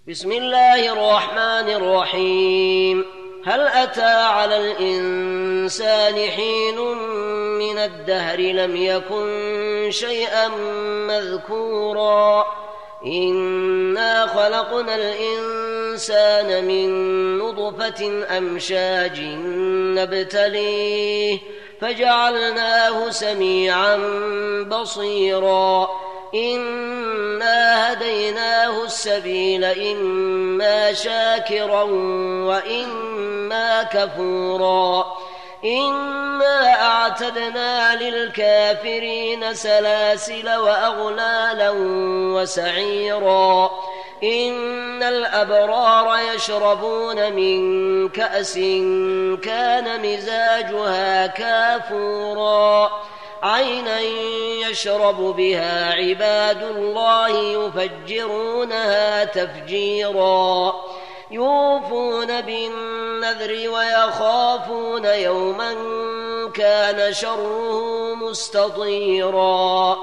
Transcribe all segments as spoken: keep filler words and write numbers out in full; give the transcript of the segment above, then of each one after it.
بسم الله الرحمن الرحيم. هل أتى على الإنسان حين من الدهر لم يكن شيئا مذكورا إنا خلقنا الإنسان من نطفة أمشاج نبتليه فجعلناه سميعا بصيرا إنا هديناه السبيل إما شاكرا وإما كفورا إنا أعتدنا للكافرين سلاسل وأغلالا وسعيرا إن الأبرار يشربون من كأس كان مزاجها كافورا عينا يشرب بها عباد الله يفجرونها تفجيرا يوفون بالنذر ويخافون يوما كان شره مستطيرا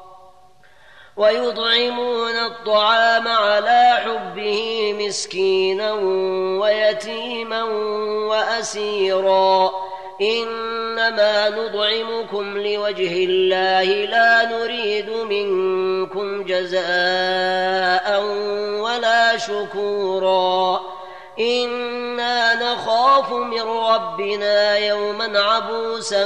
ويطعمون الطعام على حبه مسكينا ويتيما وأسيرا إنما نطعمكم لوجه الله لا نريد منكم جزاء ولا شكورا إنا نخاف من ربنا يوما عبوسا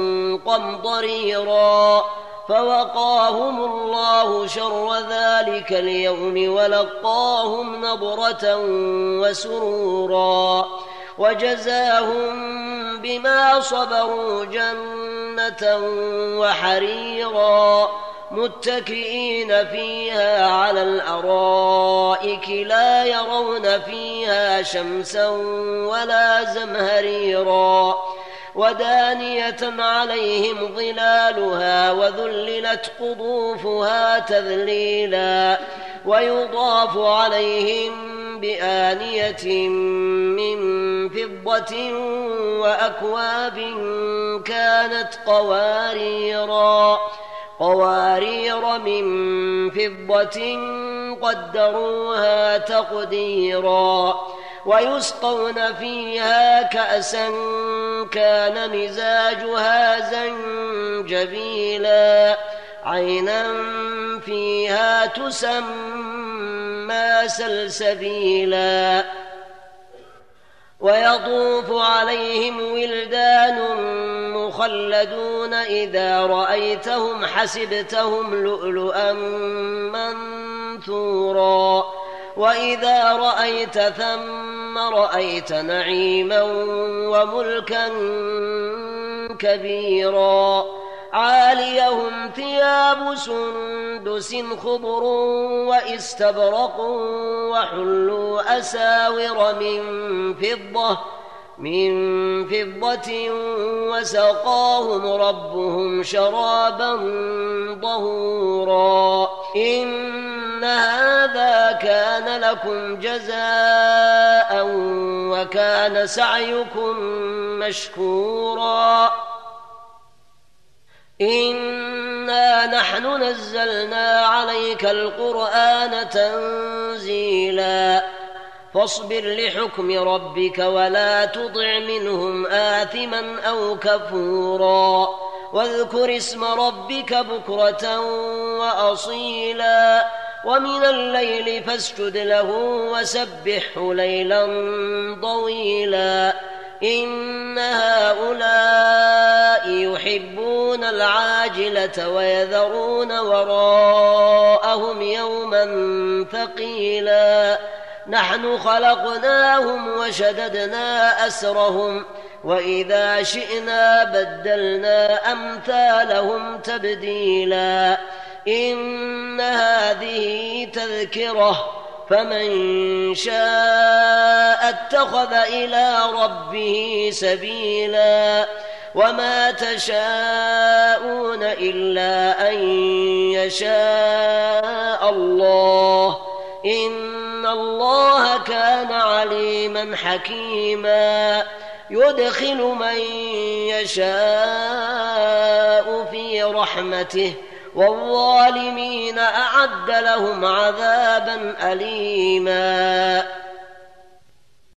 قمطريرا فوقاهم الله شر ذلك اليوم ولقاهم نضرة وسرورا وجزاهم بما صبروا جنة وحريرا متكئين فيها على الأرائك لا يرون فيها شمسا ولا زمهريرا ودانية عليهم ظلالها وذللت قطوفها تذليلا ويضاف عليهم بآنية من فضة وأكواب كانت قواريرا قوارير من فضة قدروها تقديرا ويسقون فيها كأسا كان مزاجها زنجبيلا عينا فيها تسمى سلسبيلا ويطوف عليهم ولدان مخلدون إذا رأيتهم حسبتهم لؤلؤا منثورا وإذا رأيت ثم رأيت نعيما وملكا كبيرا عاليهم ثياب سندس خضر واستبرق وحلوا أساور من فضة من فضة وسقاهم ربهم شرابا طهورا إن هذا كان لكم جزاء وكان سعيكم مشكورا إنا نحن نزلنا عليك القرآن تنزيلا فاصبر لحكم ربك ولا تطع منهم آثما أو كفورا واذكر اسم ربك بكرة وأصيلا ومن الليل فاسجد له وسبحه ليلا طويلا إن هؤلاء يحبون العاجلة ويذرون وراءهم يوما ثقيلا نحن خلقناهم وشددنا أسرهم وإذا شئنا بدلنا أمثالهم تبديلا إن هذه تذكرة فمن شاء اتخذ إلى ربه سبيلا وما تشاءون إلا أن يشاء الله إن الله كان عليما حكيما يدخل من يشاء في رحمته والظالمين أعد لهم عذابا أليما.